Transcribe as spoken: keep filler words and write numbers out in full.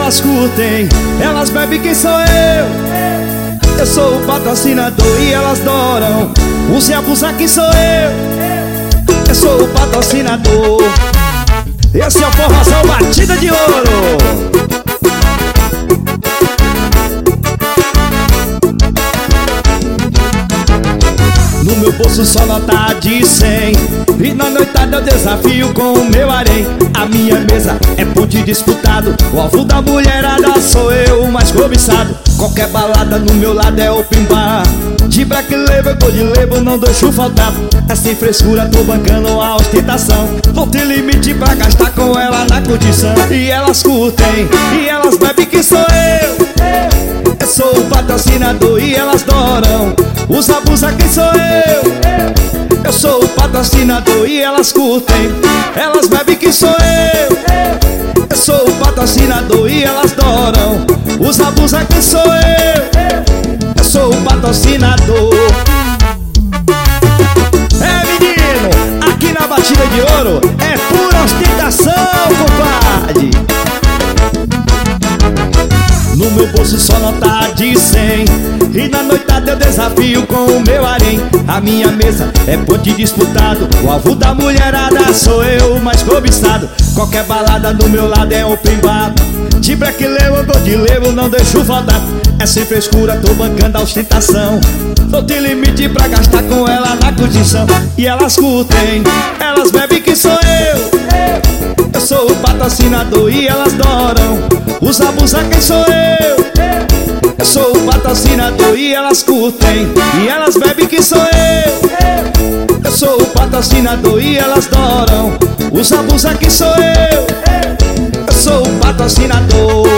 elas curtem, elas bebem, quem sou eu? Eu sou o patrocinador e elas adoram. Use e abusa, quem sou eu? Eu sou o patrocinador. Esse é o Forrozão Batida de Ouro. No meu bolso só nota de cem, e na noitada eu desafio com o meu harém. A minha mesa é ponte disputado, o alvo da mulherada sou eu, o mais cobiçado. Qualquer balada no meu lado é open bar. De Black Label, Gold Label, não deixo faltar. É sem frescura, tô bancando a ostentação. Não tem limite pra gastar com ela na curtição. E elas curtem, e elas bebem, quem sou eu? Eu sou o patrocinador e elas adoram. Usa, abusa, quem sou eu? Eu sou o patrocinador e elas curtem, elas bebem, quem sou eu? Eu sou o patrocinador e elas adoram. Usa, abusa, quem sou eu? Eu sou o patrocinador. É, menino, aqui na Batida de Ouro é pura ostentação, compadre. No meu bolso só nota de cem, e na noitada eu desafio com o meu harém. A minha mesa é ponte disputado, o alvo da mulherada sou eu, o mais cobiçado. Qualquer balada do meu lado é open bar. De Black Label, Gold Label, não deixo faltar. É sem frescura, tô bancando a ostentação. Não tem limite pra gastar com ela na curtição. E elas curtem, elas bebem, quem sou eu? Eu sou o patrocinador e elas adoram. Usa, abusa, quem sou eu? Eu sou o patrocinador e elas curtem, e elas bebem, quem sou eu? Eu sou o patrocinador e elas adoram. Usa, abusa, quem sou eu? Eu sou o patrocinador.